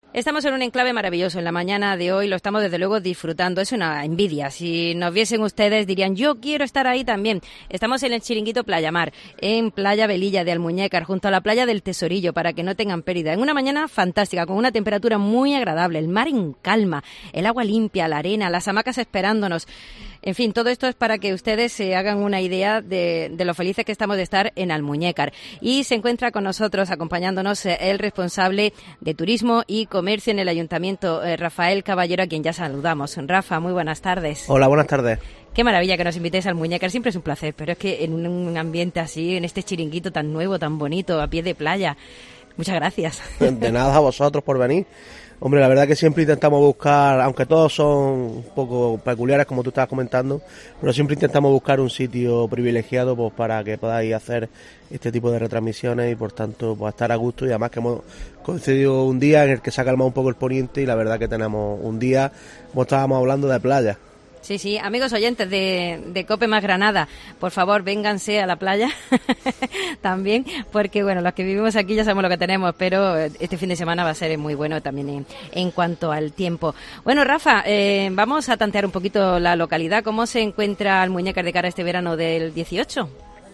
Estamos en un enclave maravilloso. En la mañana de hoy lo estamos desde luego disfrutando. Es una envidia. Si nos viesen ustedes dirían, yo quiero estar ahí también. Estamos en el Chiringuito Playa Mar, en Playa Velilla de Almuñécar, junto a la playa del Tesorillo, para que no tengan pérdida. En una mañana fantástica, con una temperatura muy agradable, el mar en calma, el agua limpia, la arena, las hamacas esperándonos. En fin, todo esto es para que ustedes se hagan una idea de lo felices que estamos de estar en Almuñécar. Y se encuentra con nosotros, acompañándonos, el responsable de Turismo y Comercio en el Ayuntamiento, Rafael Caballero, a quien ya saludamos. Rafa, muy buenas tardes. Hola, buenas tardes. Qué maravilla que nos invitéis a Almuñécar, siempre es un placer, pero es que en un ambiente así, en este chiringuito tan nuevo, tan bonito, a pie de playa. Muchas gracias. De nada a vosotros por venir. Hombre, la verdad que siempre intentamos buscar, aunque todos son un poco peculiares, como tú estabas comentando, pero siempre intentamos buscar un sitio privilegiado pues para que podáis hacer este tipo de retransmisiones y por tanto pues estar a gusto. Y además que hemos concedido un día en el que se ha calmado un poco el poniente y la verdad que tenemos un día, como estábamos hablando, de playa. Sí, sí, amigos oyentes de COPE más Granada, por favor, vénganse a la playa también, porque bueno, los que vivimos aquí ya sabemos lo que tenemos, pero este fin de semana va a ser muy bueno también en cuanto al tiempo. Bueno, Rafa, vamos a tantear un poquito la localidad. ¿Cómo se encuentra Almuñécar de cara a este verano del 18?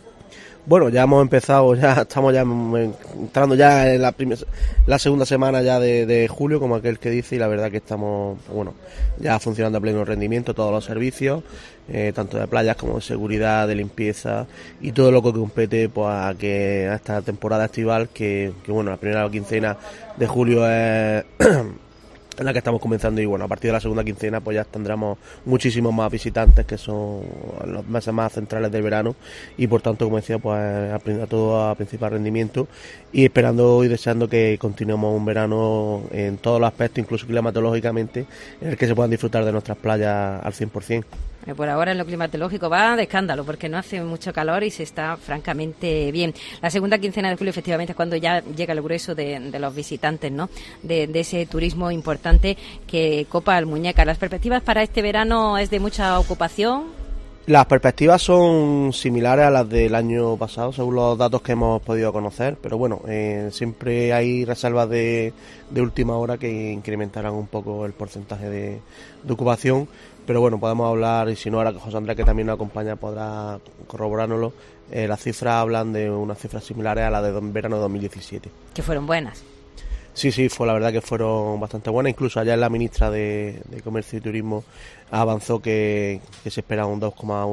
Bueno, ya hemos empezado, ya estamos ya entrando ya en la segunda semana ya de julio, como aquel que dice, y la verdad que estamos, bueno, ya funcionando a pleno rendimiento todos los servicios, tanto de playas como de seguridad, de limpieza y todo lo que compete pues a esta temporada estival que bueno, la primera quincena de julio es en la que estamos comenzando y bueno, a partir de la segunda quincena pues ya tendremos muchísimos más visitantes, que son los meses más centrales del verano, y por tanto, como decía, pues a todo a principal rendimiento y esperando y deseando que continuemos un verano en todos los aspectos, incluso climatológicamente, en el que se puedan disfrutar de nuestras playas al 100%. Por ahora en lo climatológico va de escándalo porque no hace mucho calor y se está francamente bien. La segunda quincena de julio efectivamente es cuando ya llega el grueso de los visitantes, ¿no? De ese turismo importante que copa Almuñécar. ¿Las perspectivas para este verano es de mucha ocupación? Las perspectivas son similares a las del año pasado, según los datos que hemos podido conocer, pero bueno, siempre hay reservas de última hora que incrementarán un poco el porcentaje de ocupación, pero bueno, podemos hablar, y si no, ahora que José Andrés, que también nos acompaña, podrá corroborárnoslo. Las cifras hablan de unas cifras similares a las de verano de 2017. Que fueron buenas. Sí, la verdad que fueron bastante buenas. Incluso ayer la ministra de Comercio y Turismo avanzó que se espera un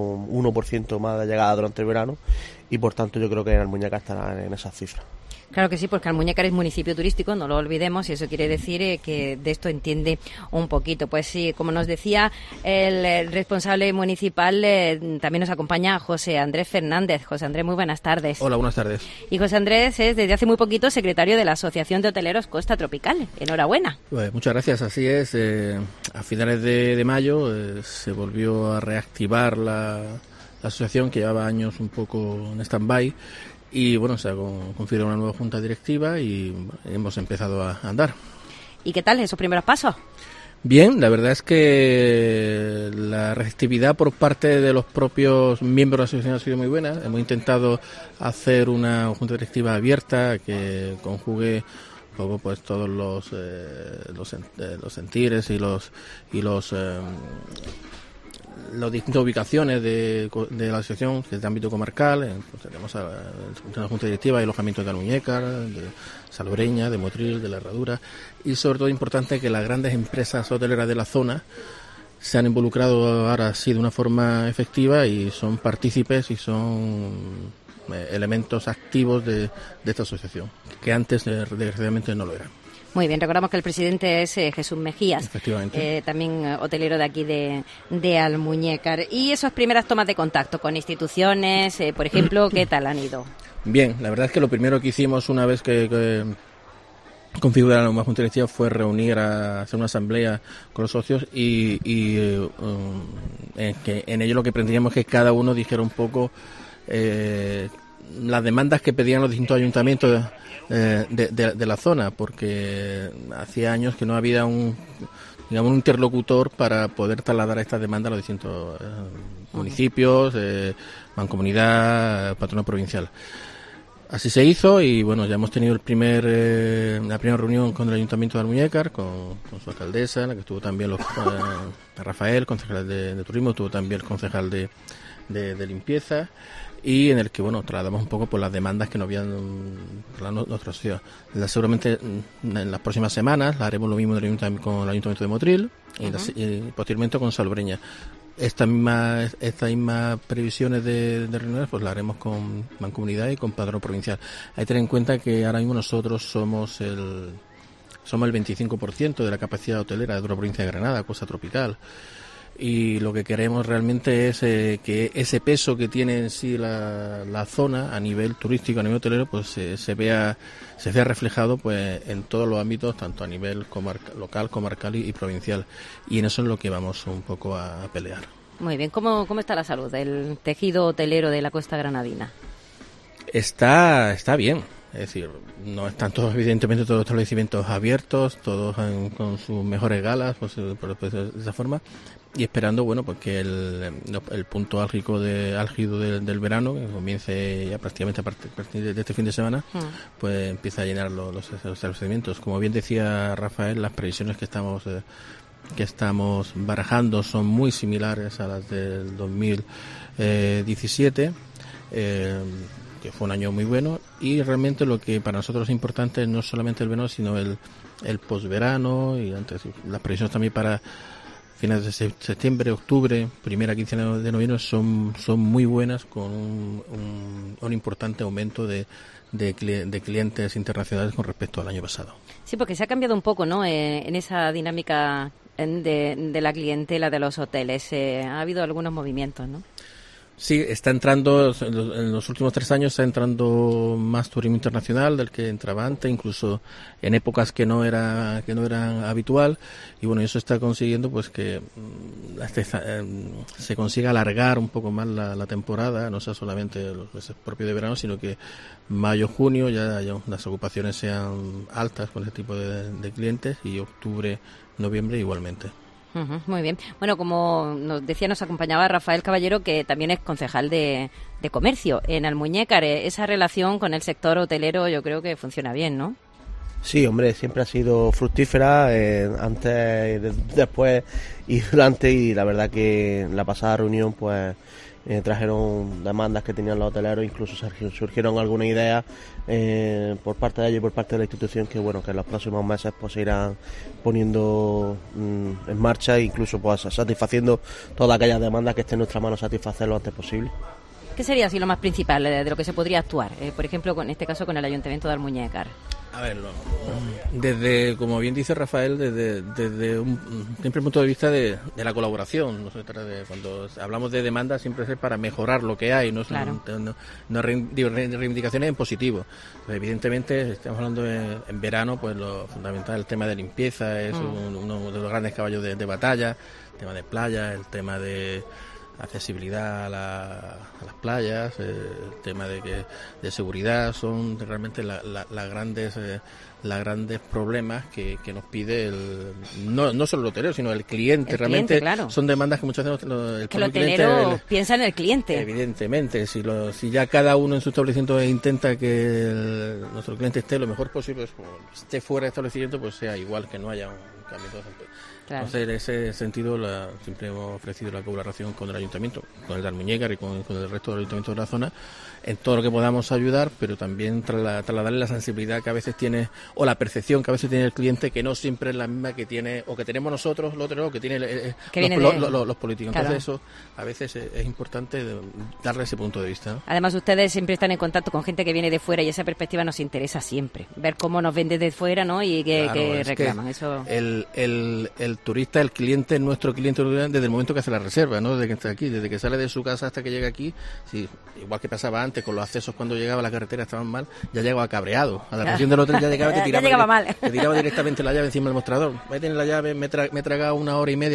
2,1% más de llegada durante el verano, y por tanto yo creo que Almuñécar estará en esas cifras. Claro que sí, porque Almuñécar es municipio turístico, no lo olvidemos, y eso quiere decir que de esto entiende un poquito. Pues sí, como nos decía el responsable municipal, también nos acompaña José Andrés Fernández. José Andrés, muy buenas tardes. Hola, buenas tardes. Y José Andrés es desde hace muy poquito secretario de la Asociación de Hoteleros Costa Tropical. Enhorabuena. Pues muchas gracias, así es. A finales de mayo se volvió a reactivar la asociación, que llevaba años un poco en stand-by. Y bueno, se ha confirmado una nueva junta directiva y hemos empezado a andar. ¿Y qué tal esos primeros pasos? Bien, la verdad es que la receptividad por parte de los propios miembros de la asociación ha sido muy buena. Hemos intentado hacer una junta directiva abierta que conjugue un poco pues todos los sentires y las distintas ubicaciones de la asociación, que es de ámbito comarcal. Pues tenemos una junta directiva de alojamiento de Almuñécar, de Salobreña, de Motril, de La Herradura, y sobre todo importante que las grandes empresas hoteleras de la zona se han involucrado ahora sí de una forma efectiva y son partícipes y son elementos activos de esta asociación, que antes desgraciadamente no lo eran. Muy bien, recordamos que el presidente es Jesús Mejías, también hotelero de aquí de Almuñécar. Y esas primeras tomas de contacto con instituciones, por ejemplo, ¿qué tal han ido? Bien, la verdad es que lo primero que hicimos una vez que configuraron una junta directiva fue reunir hacer una asamblea con los socios y en ello lo que pretendíamos es que cada uno dijera un poco las demandas que pedían los distintos ayuntamientos de la zona, porque hacía años que no había un interlocutor para poder trasladar estas demandas a los distintos municipios, mancomunidad, patronato provincial. Así se hizo y bueno, ya hemos tenido la primera reunión con el Ayuntamiento de Almuñécar, con su alcaldesa, en la que estuvo también Rafael, concejal de turismo, estuvo también el concejal de limpieza, y en el que bueno, trasladamos un poco por las demandas que nos habían nuestra sociedad. Seguramente en las próximas semanas haremos lo mismo con el Ayuntamiento de Motril y posteriormente con Salobreña. Estas mismas previsiones de reuniones pues las haremos con Mancomunidad y con Padrón Provincial. Hay que tener en cuenta que ahora mismo nosotros somos el 25% de la capacidad hotelera de la provincia de Granada, Costa Tropical. Y lo que queremos realmente es que ese peso que tiene en sí la zona a nivel turístico, a nivel hotelero, pues se vea reflejado pues en todos los ámbitos, tanto a nivel local, comarcal y provincial. Y en eso es lo que vamos un poco a pelear. Muy bien. ¿Cómo está la salud del tejido hotelero de la costa granadina? Está bien. Es decir, no están todos, evidentemente, todos los establecimientos abiertos, todos con sus mejores galas, pues de esa forma, y esperando, bueno, pues que el punto álgido del verano, que comience ya prácticamente a partir de este fin de semana, pues empieza a llenar los establecimientos. Como bien decía Rafael, las previsiones que estamos barajando son muy similares a las del 2017, que fue un año muy bueno, y realmente lo que para nosotros es importante no solamente el verano, sino el posverano, y antes las previsiones también para finales de septiembre, octubre, primera quincena de noviembre son muy buenas, con un importante aumento de clientes internacionales con respecto al año pasado. Sí, porque se ha cambiado un poco, ¿no?, en esa dinámica de la clientela de los hoteles. Ha habido algunos movimientos, ¿no? Sí, está entrando, en los últimos 3 años está entrando más turismo internacional del que entraba antes, incluso en épocas que no eran habitual, y bueno, eso está consiguiendo pues que se consiga alargar un poco más la temporada, no sea solamente los meses propios de verano, sino que mayo, junio ya las ocupaciones sean altas con ese tipo de clientes, y octubre, noviembre igualmente. Muy bien. Bueno, como nos decía, nos acompañaba Rafael Caballero, que también es concejal de comercio en Almuñécar. Esa relación con el sector hotelero yo creo que funciona bien, ¿no? Sí, hombre, siempre ha sido fructífera, antes, después y durante, y la verdad que en la pasada reunión pues trajeron demandas que tenían los hoteleros, incluso surgieron algunas ideas por parte de ellos y por parte de la institución que bueno, que en los próximos meses pues se irán poniendo en marcha, e incluso pues satisfaciendo todas aquellas demandas que esté en nuestra mano satisfacer lo antes posible. ¿Qué sería así lo más principal de lo que se podría actuar? Por ejemplo, en este caso con el Ayuntamiento de Almuñécar. A ver, desde, como bien dice Rafael, desde un simple punto de vista de la colaboración. No se trata de, cuando hablamos de demanda, siempre es para mejorar lo que hay, no reivindicaciones en positivo. Pues evidentemente, estamos hablando en verano, pues lo fundamental, el tema de limpieza es uno de los grandes caballos de batalla, el tema de playa, el tema de accesibilidad a las playas, el tema de seguridad, son realmente las grandes problemas que nos pide no solo el hotelero, sino el cliente. Realmente claro. Son demandas que muchas veces el hotelero piensa en el cliente. Evidentemente, si ya cada uno en su establecimiento intenta que nuestro cliente esté lo mejor posible, pues, esté fuera del establecimiento, pues sea igual, que no haya un cambio. Claro. Entonces, en ese sentido, siempre hemos ofrecido la colaboración con el Ayuntamiento, con el de Almuñécar y con el resto del Ayuntamiento de la zona, en todo lo que podamos ayudar, pero también trasladarle la sensibilidad que a veces tiene, o la percepción que a veces tiene el cliente, que no siempre es la misma que tiene, o que tenemos nosotros, lo otro, o que tiene los políticos. Claro. Entonces, eso a veces es importante darle ese punto de vista, ¿no? Además, ustedes siempre están en contacto con gente que viene de fuera, y esa perspectiva nos interesa siempre, ver cómo nos ven desde fuera, ¿no? Y que reclaman. Eso. El turista, el cliente, nuestro cliente, desde el momento que hace la reserva, ¿no? Desde que está aquí, desde que sale de su casa hasta que llega aquí, sí, igual que pasaba antes con los accesos, cuando llegaba a la carretera estaban mal, ya llegaba cabreado. A la recepción del hotel ya llegaba y te tiraba directamente la llave encima del mostrador. Ahí tienes la llave, me he tragado una hora y media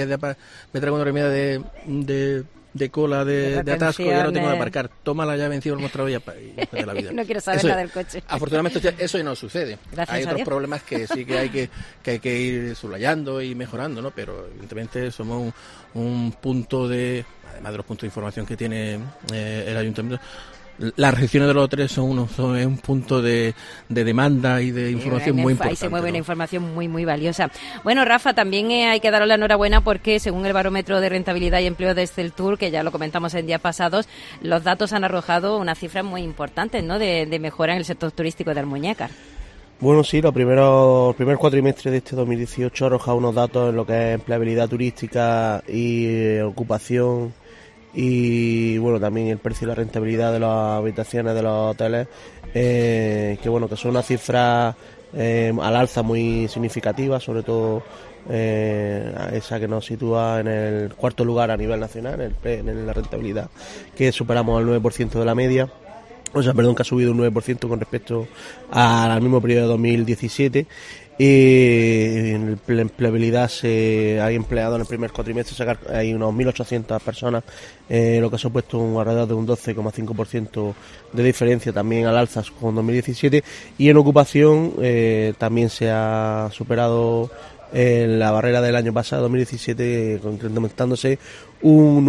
de cola de atasco, ya no tengo que aparcar. Toma la llave encima del mostrador y de la vida. No quiero saber nada del coche. Afortunadamente eso ya no sucede. Gracias hay otros Dios. Problemas que sí que hay que ir subrayando y mejorando, ¿no? Pero evidentemente somos un punto además de los puntos de información que tiene el Ayuntamiento, Las regiones de los hoteles son un punto de demanda y de información muy importante. Ahí se mueve una información muy, muy valiosa. Bueno, Rafa, también hay que daros la enhorabuena porque según el barómetro de rentabilidad y empleo de Exceltur, que ya lo comentamos en días pasados, los datos han arrojado unas cifras muy importantes, ¿no?, de mejora en el sector turístico de Almuñécar. Bueno, sí, el primer cuatrimestre de este 2018 arroja unos datos en lo que es empleabilidad turística y ocupación, y bueno, también el precio y la rentabilidad de las habitaciones de los hoteles, que bueno, que son unas cifras al alza muy significativas, sobre todo esa que nos sitúa en el cuarto lugar a nivel nacional, en la rentabilidad, que superamos el 9% de la media. Que ha subido un 9% con respecto al mismo periodo de 2017. En la empleabilidad se hay empleado en el primer cuatrimestre, hay unos 1.800 personas, lo que ha supuesto alrededor de un 12,5% de diferencia también al alza con 2017. Y en ocupación también se ha superado la barrera del año pasado, 2017, incrementándose un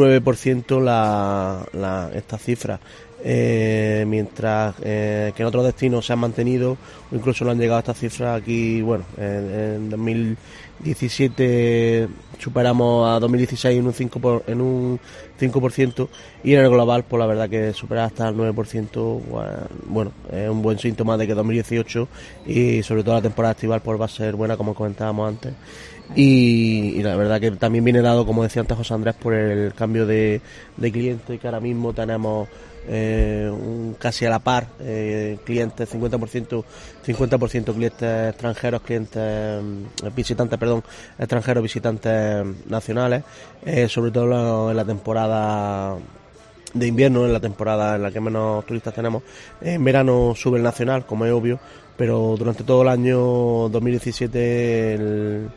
9% esta cifra. Mientras que en otros destinos se han mantenido o incluso no han llegado a estas cifras. Aquí, bueno, en 2017 superamos a 2016 en un 5%, y en el global, pues la verdad que superar hasta el 9%, bueno, es un buen síntoma de que 2018 y sobre todo la temporada estival pues va a ser buena, como comentábamos antes. Y la verdad que también viene dado, como decía antes José Andrés, por el cambio de cliente, que ahora mismo tenemos casi a la par, clientes 50% clientes extranjeros, extranjeros, visitantes nacionales, sobre todo en la temporada de invierno, en la temporada en la que menos turistas tenemos. En verano sube el nacional, como es obvio, pero durante todo el año 2017 el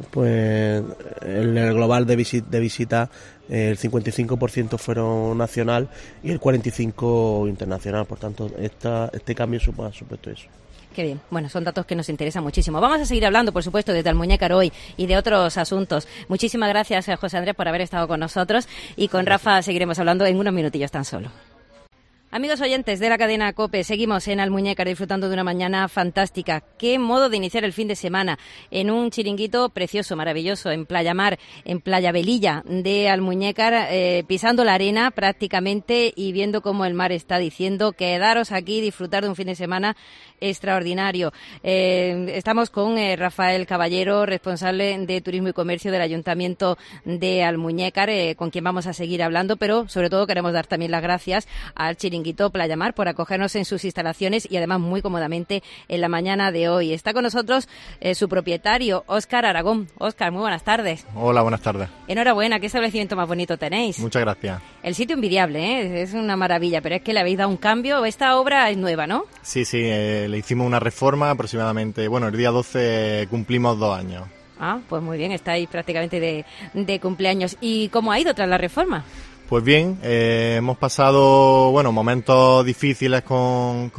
global de visita, el 55% fueron nacional y el 45% internacional. Por tanto, este cambio ha supuesto eso. Qué bien. Bueno, son datos que nos interesan muchísimo. Vamos a seguir hablando, por supuesto, desde Almuñécar hoy y de otros asuntos. Muchísimas gracias, José Andrés, por haber estado con nosotros, y con Rafa seguiremos hablando en unos minutillos tan solo. Amigos oyentes de la cadena COPE, seguimos en Almuñécar disfrutando de una mañana fantástica. Qué modo de iniciar el fin de semana en un chiringuito precioso, maravilloso, en Playa Mar, en Playa Velilla de Almuñécar, pisando la arena prácticamente y viendo cómo el mar está diciendo quedaros aquí, disfrutar de un fin de semana extraordinario. Estamos con Rafael Caballero, responsable de Turismo y Comercio del Ayuntamiento de Almuñécar, con quien vamos a seguir hablando, pero sobre todo queremos dar también las gracias al chiringuito Playa Mar por acogernos en sus instalaciones y además muy cómodamente en la mañana de hoy. Está con nosotros su propietario, Óscar Aragón. Óscar, muy buenas tardes. Hola, buenas tardes. Enhorabuena, qué establecimiento más bonito tenéis. Muchas gracias. El sitio envidiable, ¿eh? Es una maravilla, pero es que le habéis dado un cambio. Esta obra es nueva, ¿no? Sí, le hicimos una reforma aproximadamente, el día 12 cumplimos 2 años. Ah, pues muy bien, estáis prácticamente de cumpleaños. ¿Y cómo ha ido tras la reforma? Pues bien, hemos pasado momentos difíciles con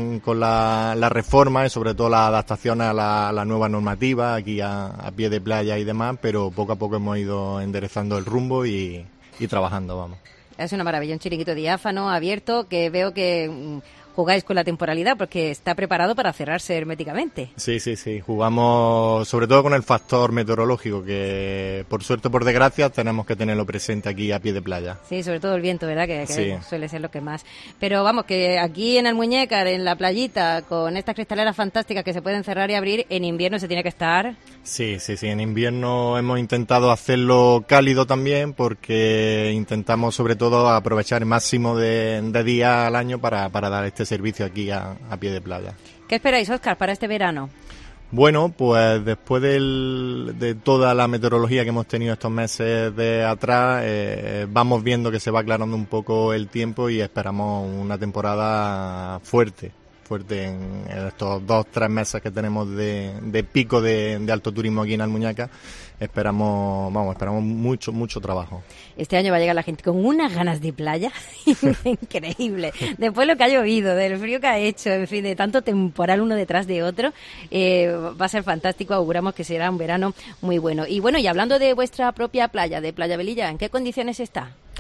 la reforma y sobre todo las adaptaciones a la nueva normativa aquí a pie de playa y demás, pero poco a poco hemos ido enderezando el rumbo y trabajando, vamos. Es una maravilla, un chiringuito diáfano, abierto, que veo que jugáis con la temporalidad porque está preparado para cerrarse herméticamente. Sí, jugamos sobre todo con el factor meteorológico, que por suerte o por desgracia tenemos que tenerlo presente aquí a pie de playa. Sí, sobre todo el viento, ¿verdad? Que sí, suele ser lo que más. Pero vamos, que aquí en Almuñécar, en la playita, con estas cristaleras fantásticas que se pueden cerrar y abrir, en invierno se tiene que estar... Sí, en invierno hemos intentado hacerlo cálido también, porque intentamos sobre todo aprovechar el máximo de días al año para dar este servicio aquí a pie de playa. ¿Qué esperáis, Óscar, para este verano? Bueno, pues después de toda la meteorología que hemos tenido estos meses de atrás, vamos viendo que se va aclarando un poco el tiempo y esperamos una temporada fuerte en estos 2-3 meses que tenemos de pico de alto turismo aquí en Almuñécar. Esperamos mucho trabajo. Este año va a llegar la gente con unas ganas de playa increíble. Después lo que ha llovido, del frío que ha hecho, en fin, de tanto temporal uno detrás de otro, va a ser fantástico. Auguramos que será un verano muy bueno. Y bueno, y hablando de vuestra propia playa, de Playa Velilla, ¿en qué condiciones está?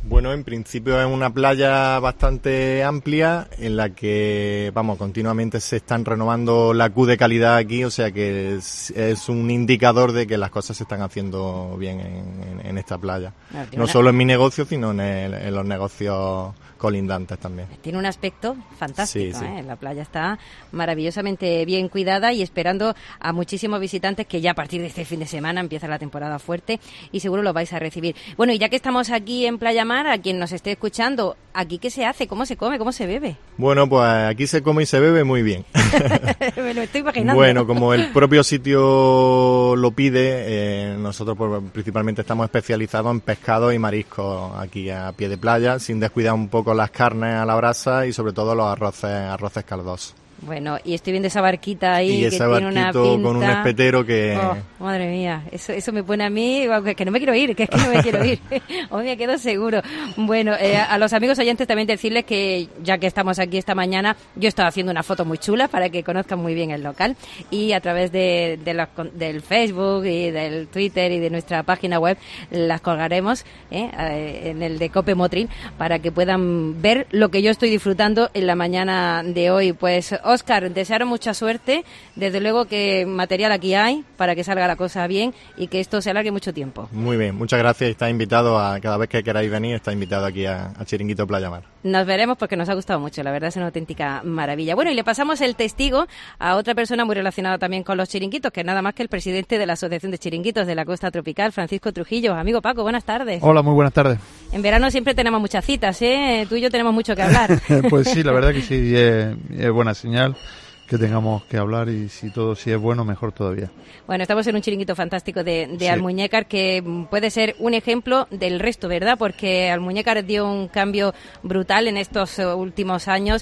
Bueno, en principio es una playa bastante amplia en la que, continuamente se están renovando la Q de calidad aquí, o sea que es un indicador de que las cosas se están haciendo bien en esta playa. No solo en mi negocio, sino en los negocios colindantes también. Tiene un aspecto fantástico, sí. La playa está maravillosamente bien cuidada y esperando a muchísimos visitantes que ya a partir de este fin de semana empieza la temporada fuerte y seguro los vais a recibir. Bueno, y ya que estamos aquí en Playa Mar, a quien nos esté escuchando, ¿aquí qué se hace? ¿Cómo se come? ¿Cómo se bebe? Bueno, pues aquí se come y se bebe muy bien. Me lo estoy imaginando. Bueno, como el propio sitio lo pide, nosotros pues, principalmente estamos especializados en pescado y mariscos aquí a pie de playa, sin descuidar un poco las carnes a la brasa y sobre todo los arroces caldosos. Bueno, y estoy viendo esa barquita ahí y que ese tiene una barquito pinta... con un espetero que... Oh, madre mía, eso me pone a mí, que no me quiero ir, que es que no me quiero ir. Hoy me quedo seguro. Bueno, a los amigos oyentes también decirles que ya que estamos aquí esta mañana, yo he estado haciendo una foto muy chula para que conozcan muy bien el local y a través del Facebook y del Twitter y de nuestra página web las colgaremos en el de Cope Motril para que puedan ver lo que yo estoy disfrutando en la mañana de hoy. Pues Óscar, desearos mucha suerte, desde luego que material aquí hay para que salga la cosa bien y que esto se alargue mucho tiempo. Muy bien, muchas gracias y está invitado cada vez que queráis venir, está invitado aquí a Chiringuito Playa Mar. Nos veremos porque nos ha gustado mucho, la verdad es una auténtica maravilla. Bueno, y le pasamos el testigo a otra persona muy relacionada también con los chiringuitos, que es nada más que el presidente de la Asociación de Chiringuitos de la Costa Tropical, Francisco Trujillo. Amigo Paco, buenas tardes. Hola, muy buenas tardes. En verano siempre tenemos muchas citas, Tú y yo tenemos mucho que hablar. Pues sí, la verdad que sí, es buena señal que tengamos que hablar y si es bueno, mejor todavía. Bueno, estamos en un chiringuito fantástico de sí. Almuñécar que puede ser un ejemplo del resto, ¿verdad? Porque Almuñécar dio un cambio brutal en estos últimos años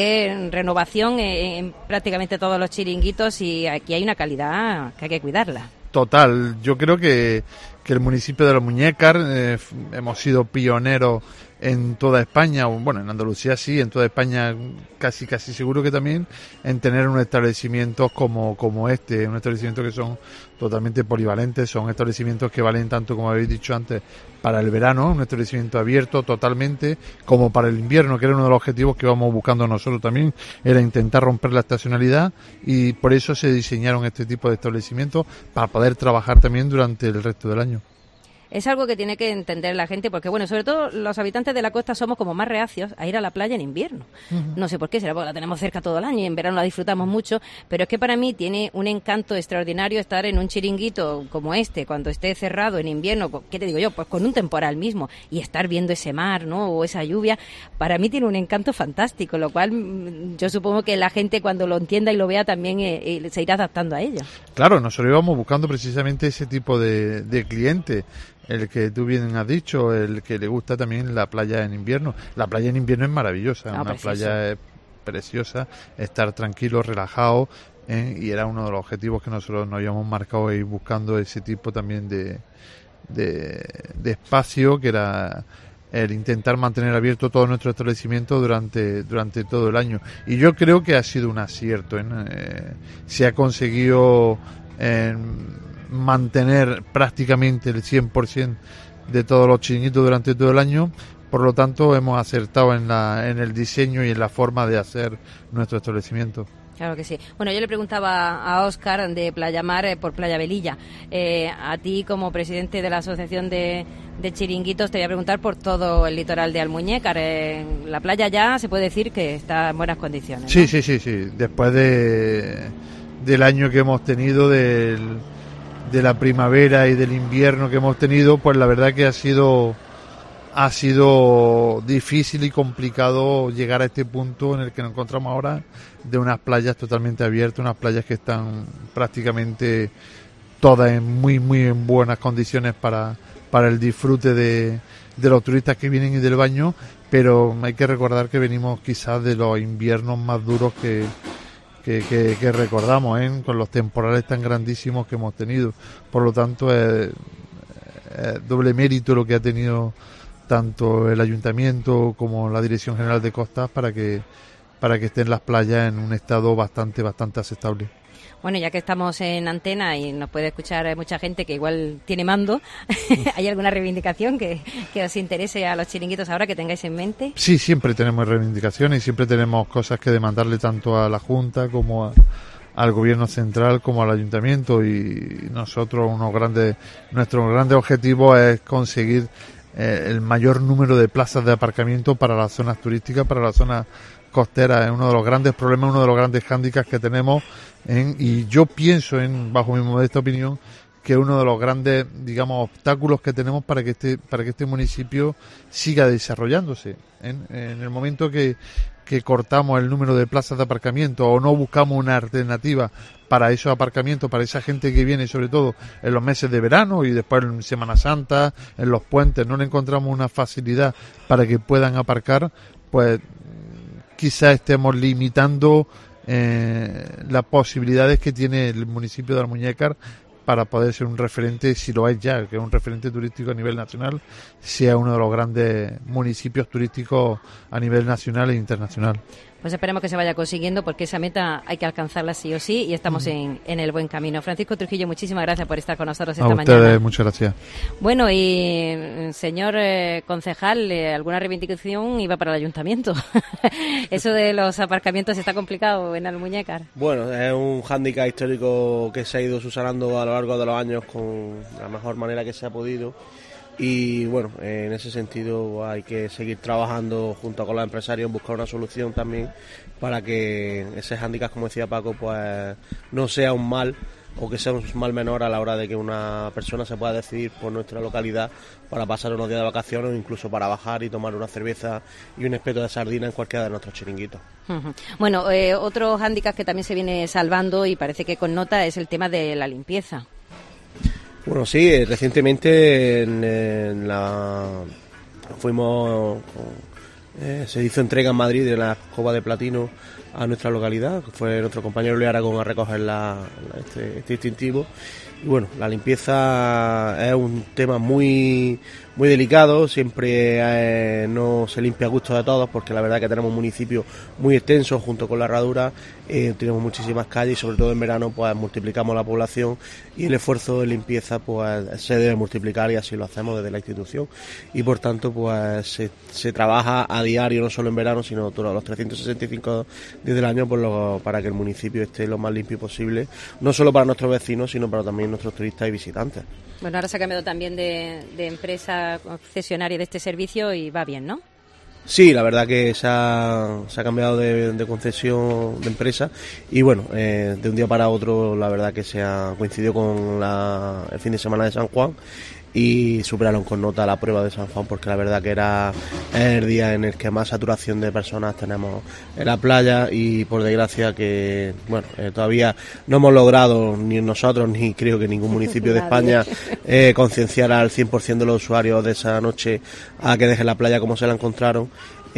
de renovación en prácticamente todos los chiringuitos y aquí hay una calidad que hay que cuidarla. Total, yo creo que el municipio de Almuñécar hemos sido pioneros en toda España, bueno, en Andalucía sí, en toda España casi seguro que también, en tener un establecimiento como este, un establecimiento que son totalmente polivalentes, son establecimientos que valen tanto, como habéis dicho antes, para el verano, un establecimiento abierto totalmente, como para el invierno, que era uno de los objetivos que íbamos buscando nosotros también, era intentar romper la estacionalidad y por eso se diseñaron este tipo de establecimientos para poder trabajar también durante el resto del año. Es algo que tiene que entender la gente porque, bueno, sobre todo los habitantes de la costa somos como más reacios a ir a la playa en invierno. Uh-huh. No sé por qué, será porque la tenemos cerca todo el año y en verano la disfrutamos mucho, pero es que para mí tiene un encanto extraordinario estar en un chiringuito como este, cuando esté cerrado en invierno, ¿qué te digo yo? Pues con un temporal mismo y estar viendo ese mar, ¿no? O esa lluvia, para mí tiene un encanto fantástico, lo cual yo supongo que la gente cuando lo entienda y lo vea también se irá adaptando a ello. Claro, nosotros íbamos buscando precisamente ese tipo de cliente. El que tú bien has dicho, el que le gusta también la playa en invierno. La playa en invierno es maravillosa, una playa preciosa, estar tranquilo, relajado, y era uno de los objetivos que nosotros nos habíamos marcado ir buscando ese tipo también de espacio, que era el intentar mantener abierto todo nuestro establecimiento durante todo el año. Y yo creo que ha sido un acierto, se ha conseguido mantener prácticamente el 100% de todos los chiringuitos durante todo el año, por lo tanto hemos acertado en el diseño y en la forma de hacer nuestro establecimiento. Claro que sí. Bueno, yo le preguntaba a Óscar de Playa Mar por Playa Velilla. A ti, como presidente de la Asociación de Chiringuitos, te voy a preguntar por todo el litoral de Almuñécar. La playa ya se puede decir que está en buenas condiciones, ¿no? Sí. Después del año que hemos tenido, de la primavera y del invierno que hemos tenido, pues la verdad que ha sido difícil y complicado llegar a este punto en el que nos encontramos ahora, de unas playas totalmente abiertas, unas playas que están prácticamente todas en muy en buenas condiciones para el disfrute de los turistas que vienen y del baño, pero hay que recordar que venimos quizás de los inviernos más duros que recordamos, con los temporales tan grandísimos que hemos tenido. Por lo tanto, es doble mérito lo que ha tenido tanto el Ayuntamiento como la Dirección General de Costas para que estén las playas en un estado bastante aceptable. Bueno, ya que estamos en antena y nos puede escuchar mucha gente que igual tiene mando, ¿hay alguna reivindicación que os interese a los chiringuitos ahora que tengáis en mente? Sí, siempre tenemos reivindicaciones y siempre tenemos cosas que demandarle tanto a la Junta como al Gobierno central como al Ayuntamiento, y nosotros nuestro grande objetivo es conseguir el mayor número de plazas de aparcamiento para las zonas turísticas, para las zonas costeras. Es uno de los grandes problemas, uno de los grandes hándicaps que tenemos y yo pienso, bajo mi modesta opinión, que es uno de los grandes, digamos, obstáculos que tenemos para que este municipio siga desarrollándose. En el momento que cortamos el número de plazas de aparcamiento o no buscamos una alternativa para esos aparcamientos, para esa gente que viene, sobre todo en los meses de verano y después en Semana Santa, en los puentes, no le encontramos una facilidad para que puedan aparcar, pues quizás estemos limitando las posibilidades que tiene el municipio de Almuñécar para poder ser un referente, si lo es ya, que es un referente turístico a nivel nacional, sea uno de los grandes municipios turísticos a nivel nacional e internacional. Pues esperemos que se vaya consiguiendo, porque esa meta hay que alcanzarla sí o sí, y estamos en el buen camino. Francisco Trujillo, muchísimas gracias por estar con nosotros esta mañana. A ustedes, muchas gracias. Bueno, y señor concejal, ¿alguna reivindicación iba para el ayuntamiento? Eso de los aparcamientos está complicado en Almuñécar. Bueno, es un hándicap histórico que se ha ido subsanando a lo largo de los años con la mejor manera que se ha podido. Y bueno, en ese sentido hay que seguir trabajando junto con los empresarios en buscar una solución también para que ese hándicap, como decía Paco, pues no sea un mal, o que sea un mal menor a la hora de que una persona se pueda decidir por nuestra localidad para pasar unos días de vacaciones o incluso para bajar y tomar una cerveza y un espeto de sardina en cualquiera de nuestros chiringuitos. Bueno, otro hándicap que también se viene salvando y parece que con nota es el tema de la limpieza. Bueno, sí, recientemente se hizo entrega en Madrid de la Copa de Platino a nuestra localidad, que fue nuestro compañero Luis Aragón a recoger este distintivo. Y bueno, la limpieza es un tema muy delicado, siempre no se limpia a gusto de todos, porque la verdad que tenemos un municipio muy extenso junto con la Herradura, tenemos muchísimas calles y sobre todo en verano pues multiplicamos la población y el esfuerzo de limpieza pues se debe multiplicar, y así lo hacemos desde la institución, y por tanto pues se trabaja a diario, no solo en verano sino todos los 365 días del año para que el municipio esté lo más limpio posible, no solo para nuestros vecinos sino para también nuestros turistas y visitantes. Bueno, ahora se ha cambiado también de empresa concesionaria de este servicio y va bien, ¿no? Sí, la verdad que se ha cambiado de concesión de empresa y bueno, de un día para otro la verdad que se ha coincidido con el fin de semana de San Juan y superaron con nota la prueba de San Juan, porque la verdad que era el día en el que más saturación de personas tenemos en la playa, y por desgracia que bueno, todavía no hemos logrado ni nosotros ni creo que ningún municipio de España concienciar al 100% de los usuarios de esa noche a que dejen la playa como se la encontraron.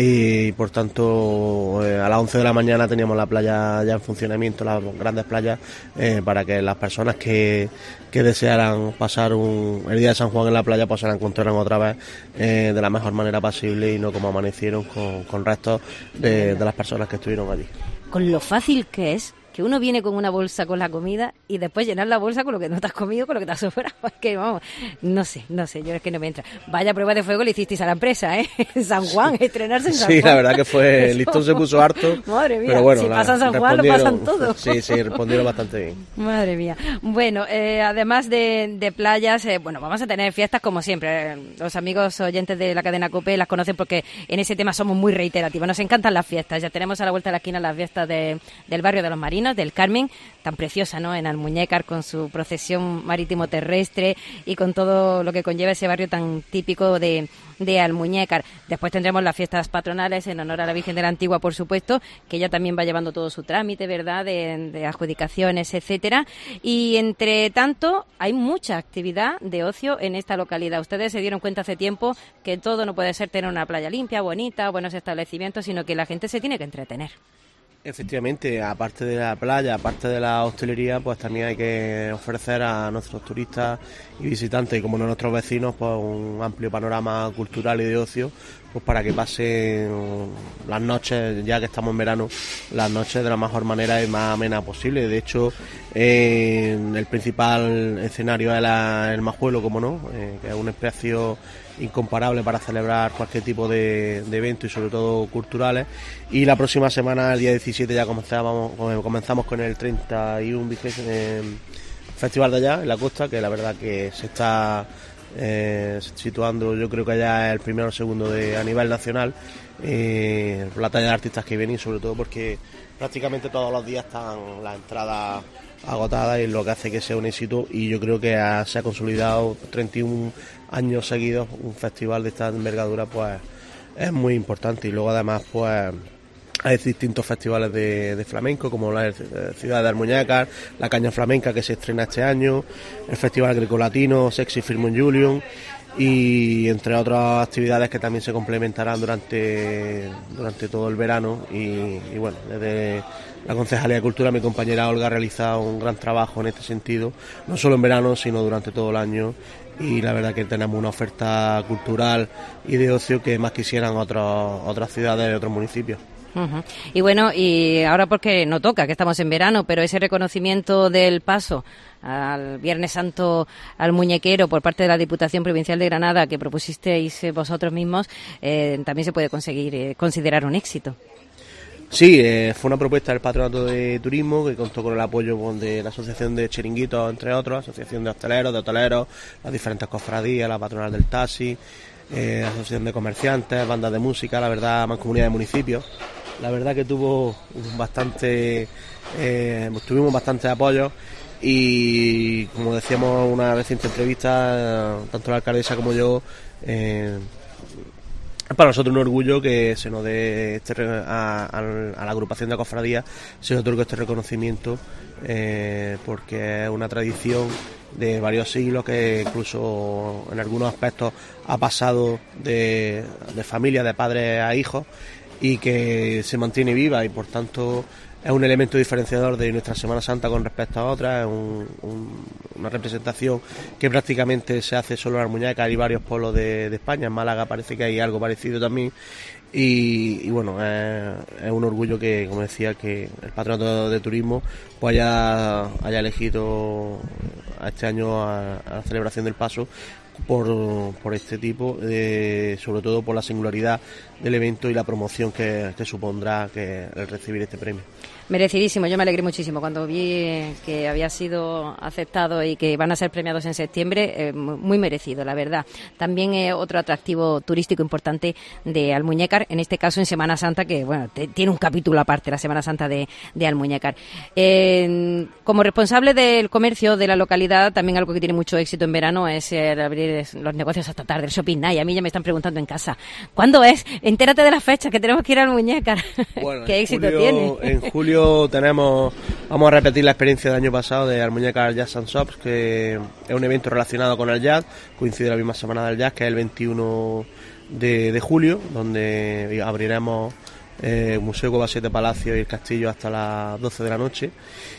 Y por tanto a las 11 de la mañana teníamos la playa ya en funcionamiento, las grandes playas, para que las personas que desearan pasar el día de San Juan en la playa pues se la encontraran otra vez de la mejor manera posible y no como amanecieron con restos de las personas que estuvieron allí. Con lo fácil que es que uno viene con una bolsa con la comida y después llenar la bolsa con lo que no te has comido, con lo que te has sobrado. Es que vamos, no sé, yo es que no me entra. Vaya prueba de fuego le hicisteis a la empresa, ¿eh? En San Juan, estrenarse en San Juan. Sí, la verdad que fue, el listón se puso harto. Madre mía, pero bueno, si pasan San Juan lo pasan todo. Sí, respondieron bastante bien. Madre mía. Bueno, además de playas, bueno, vamos a tener fiestas como siempre. Los amigos oyentes de la cadena COPE las conocen porque en ese tema somos muy reiterativos. Nos encantan las fiestas. Ya tenemos a la vuelta de la esquina las fiestas del barrio de los Marinos, del Carmen, tan preciosa, ¿no? En Almuñécar, con su procesión marítimo-terrestre y con todo lo que conlleva ese barrio tan típico de Almuñécar. Después tendremos las fiestas patronales en honor a la Virgen de la Antigua, por supuesto, que ella también va llevando todo su trámite, ¿verdad?, de adjudicaciones, etcétera. Y entre tanto, hay mucha actividad de ocio en esta localidad. Ustedes se dieron cuenta hace tiempo que todo no puede ser tener una playa limpia, bonita, buenos establecimientos, sino que la gente se tiene que entretener. Efectivamente, aparte de la playa, aparte de la hostelería, pues también hay que ofrecer a nuestros turistas y visitantes, y como no nuestros vecinos, pues un amplio panorama cultural y de ocio, pues para que pasen las noches, ya que estamos en verano, las noches de la mejor manera y más amena posible. De hecho, el principal escenario es el Majuelo, como no, que es un espacio incomparable para celebrar cualquier tipo de evento y sobre todo culturales. Y la próxima semana, el día 17, ya comenzamos con el 31 Festival de Allá en la costa, que la verdad que se está situando, yo creo que ya es el primero o segundo a nivel nacional, la talla de artistas que vienen, y sobre todo porque prácticamente todos los días están las entradas agotadas, y lo que hace que sea un éxito. Y yo creo que se ha consolidado 31 años seguidos un festival de esta envergadura, pues es muy importante. Y luego además pues hay distintos festivales de flamenco, como la ciudad de Almuñécar, la Caña Flamenca, que se estrena este año, el Festival Grecolatino, Sexy Firmon Julian, y entre otras actividades que también se complementarán durante todo el verano. Y bueno, desde la Concejalía de Cultura, mi compañera Olga ha realizado un gran trabajo en este sentido, no solo en verano, sino durante todo el año. Y la verdad que tenemos una oferta cultural y de ocio que más quisieran otras ciudades y otros municipios. Uh-huh. Y bueno, y ahora porque no toca, que estamos en verano, pero ese reconocimiento del paso al Viernes Santo al muñequero por parte de la Diputación Provincial de Granada, que propusisteis vosotros mismos, también se puede considerar un éxito. Sí, fue una propuesta del Patronato de Turismo, que contó con el apoyo de la Asociación de Chiringuitos, entre otros, Asociación de Hosteleros, las diferentes cofradías, la Patronal del Taxi, Asociación de Comerciantes, bandas de música, la verdad, Mancomunidad de Municipios. La verdad que tuvimos bastante apoyo, y como decíamos en una reciente entrevista, tanto la alcaldesa como yo, para nosotros un orgullo que se nos dé a la agrupación de cofradías se le otorga este reconocimiento, porque es una tradición de varios siglos que incluso en algunos aspectos ha pasado de familia, de padres a hijos, y que se mantiene viva, y por tanto es un elemento diferenciador de nuestra Semana Santa con respecto a otras. Es una representación que prácticamente se hace solo en Almuñécar y varios pueblos de España. En Málaga parece que hay algo parecido también, y bueno, es un orgullo que, como decía, que el Patronato de Turismo pues haya elegido a este año a la celebración del paso por este tipo, sobre todo por la singularidad del evento y la promoción que supondrá el recibir este premio. Merecidísimo, yo me alegré muchísimo cuando vi que había sido aceptado y que van a ser premiados en septiembre, muy merecido, la verdad. También otro atractivo turístico importante de Almuñécar, en este caso en Semana Santa, que bueno, tiene un capítulo aparte, la Semana Santa de Almuñécar. Como responsable del comercio de la localidad, también algo que tiene mucho éxito en verano es abrir los negocios hasta tarde, el shopping night. A mí ya me están preguntando en casa, ¿cuándo es? Entérate de la fecha, que tenemos que ir a Almuñécar. Bueno, ¿Qué éxito tiene? En julio vamos a repetir la experiencia del año pasado de Almuñécar Jazz and Shops, que es un evento relacionado con el jazz, coincide la misma semana del jazz, que es el 21 de julio, donde abriremos el Museo Cueva 7 Palacio y el Castillo hasta las 12 de la noche.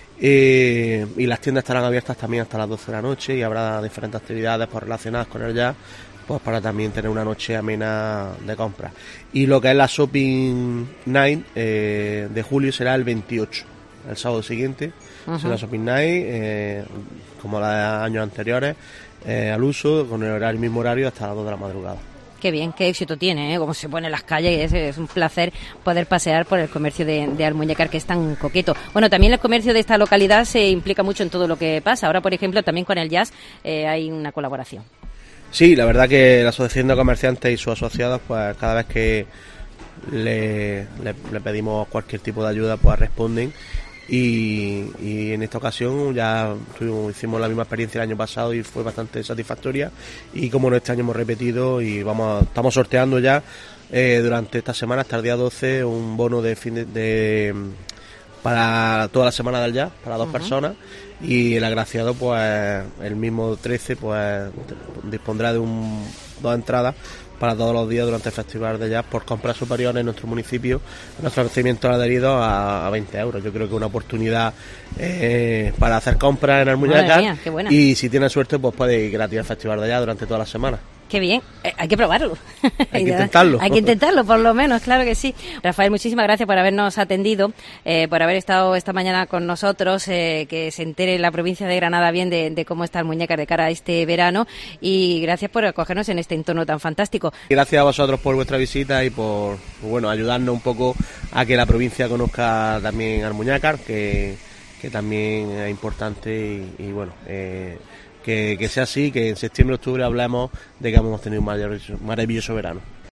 Y las tiendas estarán abiertas también hasta las 12 de la noche, y habrá diferentes actividades relacionadas con el jazz, pues para también tener una noche amena de compras. Y lo que es la Shopping Night de julio será el 28, el sábado siguiente. Uh-huh. Será Shopping Night, como los años anteriores, al uso, con el mismo horario hasta las 2 de la madrugada. Qué bien, qué éxito tiene, como se pone en las calles, es un placer poder pasear por el comercio de Almuñécar, que es tan coqueto. Bueno, también el comercio de esta localidad se implica mucho en todo lo que pasa. Ahora, por ejemplo, también con el jazz hay una colaboración. Sí, la verdad que la Asociación de Comerciantes y sus asociados, pues cada vez que le pedimos cualquier tipo de ayuda, pues responden, y en esta ocasión ya hicimos la misma experiencia el año pasado y fue bastante satisfactoria, y como no, este año hemos repetido y estamos sorteando ya durante esta semana hasta el día 12 un bono para toda la semana del jazz, para 2 uh-huh. personas, y el agraciado pues el mismo 13 pues dispondrá de 2 entradas para todos los días durante el Festival de Jazz por compras superiores en nuestro municipio, nuestro recibimiento adherido a 20 euros. Yo creo que es una oportunidad para hacer compras en Almuñécar, y si tiene suerte pues puede ir gratis al Festival de Jazz durante toda la semana. Qué bien, hay que probarlo. Hay que intentarlo. Hay que intentarlo, por lo menos, claro que sí. Rafael, muchísimas gracias por habernos atendido, por haber estado esta mañana con nosotros, que se entere la provincia de Granada bien de cómo está Almuñécar de cara a este verano, y gracias por acogernos en este entorno tan fantástico. Gracias a vosotros por vuestra visita y por ayudarnos un poco a que la provincia conozca también Almuñécar, que también es importante y bueno, que sea así, que en septiembre-octubre hablemos de que hemos tenido un maravilloso verano.